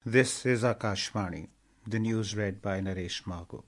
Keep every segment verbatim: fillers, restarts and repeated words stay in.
This is Akashvani. The news read by Naresh Margo.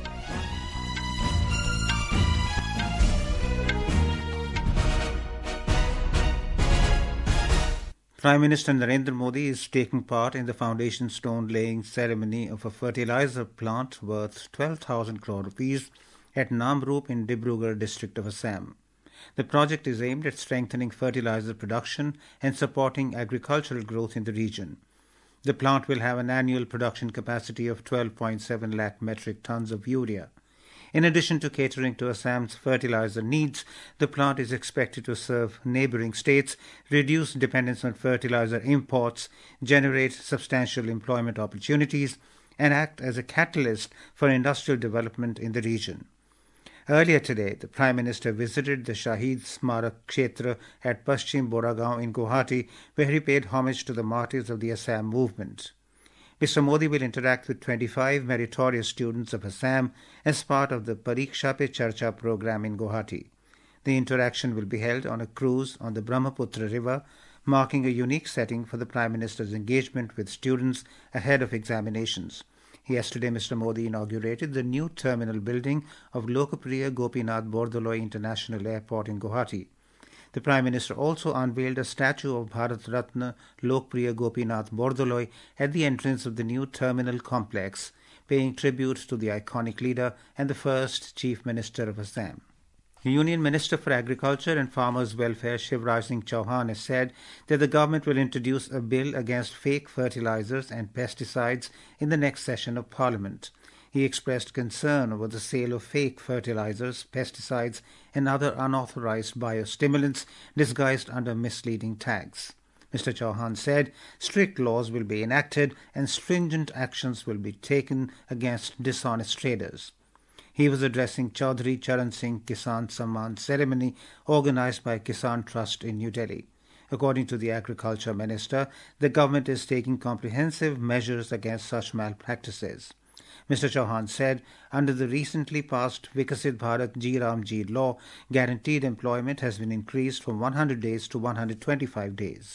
Prime Minister Narendra Modi is taking part in the foundation stone laying ceremony of a fertilizer plant worth twelve thousand crore rupees at Namrup in Dibrugarh district of Assam. The project is aimed at strengthening fertilizer production and supporting agricultural growth in the region. The plant will have an annual production capacity of twelve point seven lakh metric tons of urea. In addition to catering to Assam's fertilizer needs, the plant is expected to serve neighbouring states, reduce dependence on fertilizer imports, generate substantial employment opportunities, and act as a catalyst for industrial development in the region. Earlier today, the Prime Minister visited the Shaheed Smarak Kshetra at Paschim Boragaon in Guwahati, where he paid homage to the martyrs of the Assam movement. Mister Modi will interact with twenty-five meritorious students of Assam as part of the Pariksha Pe Charcha program in Guwahati. The interaction will be held on a cruise on the Brahmaputra River, marking a unique setting for the Prime Minister's engagement with students ahead of examinations. Yesterday, Mister Modi inaugurated the new terminal building of Lokpriya Gopinath Bordoloi International Airport in Guwahati. The Prime Minister also unveiled a statue of Bharat Ratna Lokpriya Gopinath Bordoloi at the entrance of the new terminal complex, paying tribute to the iconic leader and the first Chief Minister of Assam. The Union Minister for Agriculture and Farmers' Welfare, Shivraj Singh Chauhan, has said that the government will introduce a bill against fake fertilizers and pesticides in the next session of Parliament. He expressed concern over the sale of fake fertilizers, pesticides, and other unauthorized biostimulants disguised under misleading tags. Mister Chauhan said strict laws will be enacted and stringent actions will be taken against dishonest traders. He was addressing Chaudhry Charan Singh Kisan Samman ceremony organized by Kisan Trust in New Delhi. According to the Agriculture Minister, the government is taking comprehensive measures against such malpractices. Mister Chauhan said, under the recently passed Vikasit Bharat Ji Ram Ji law, guaranteed employment has been increased from one hundred days to one hundred twenty-five days.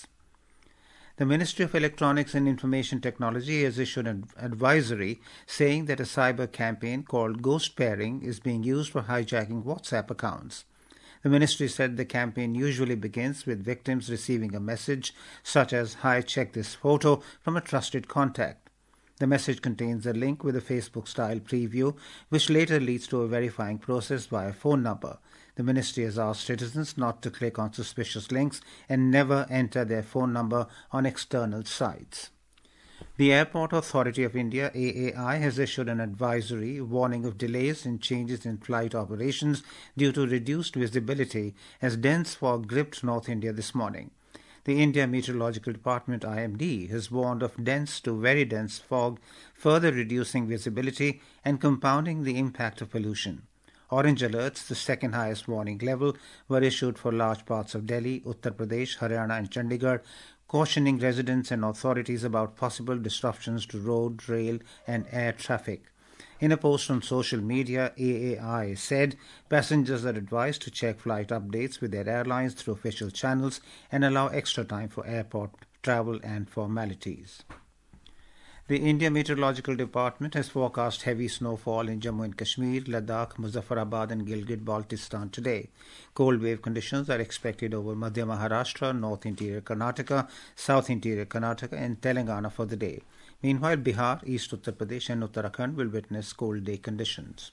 The Ministry of Electronics and Information Technology has issued an advisory saying that a cyber campaign called Ghost Pairing is being used for hijacking WhatsApp accounts. The ministry said the campaign usually begins with victims receiving a message such as, "Hi, check this photo," from a trusted contact. The message contains a link with a Facebook-style preview, which later leads to a verifying process via phone number. The ministry has asked citizens not to click on suspicious links and never enter their phone number on external sites. The Airport Authority of India, A A I, has issued an advisory warning of delays and changes in flight operations due to reduced visibility as dense fog gripped North India this morning. The India Meteorological Department, I M D, has warned of dense to very dense fog, further reducing visibility and compounding the impact of pollution. Orange alerts, the second highest warning level, were issued for large parts of Delhi, Uttar Pradesh, Haryana and Chandigarh, cautioning residents and authorities about possible disruptions to road, rail and air traffic. In a post on social media, A A I said passengers are advised to check flight updates with their airlines through official channels and allow extra time for airport travel and formalities. The India Meteorological Department has forecast heavy snowfall in Jammu and Kashmir, Ladakh, Muzaffarabad and Gilgit-Baltistan today. Cold wave conditions are expected over Madhya Maharashtra, North Interior Karnataka, South Interior Karnataka and Telangana for the day. Meanwhile, Bihar, East Uttar Pradesh and Uttarakhand will witness cold day conditions.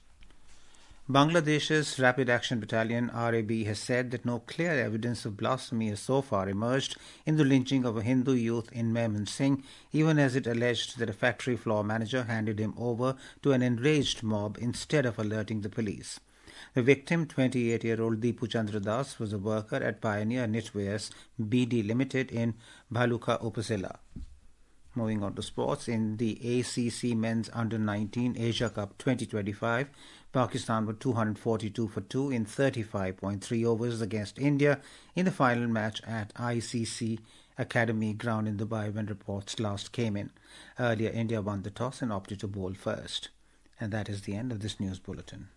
Bangladesh's Rapid Action Battalion, R A B, has said that no clear evidence of blasphemy has so far emerged in the lynching of a Hindu youth in Mymensingh, even as it alleged that a factory floor manager handed him over to an enraged mob instead of alerting the police. The victim, twenty-eight-year-old Deepu Chandra Das, was a worker at Pioneer Knitwears B D Limited in Bhaluka, Upazila. Moving on to sports, in the A C C Men's Under nineteen Asia Cup twenty twenty-five, Pakistan were two hundred forty-two for two in thirty-five point three overs against India in the final match at I C C Academy Ground in Dubai when reports last came in. Earlier, India won the toss and opted to bowl first. And that is the end of this news bulletin.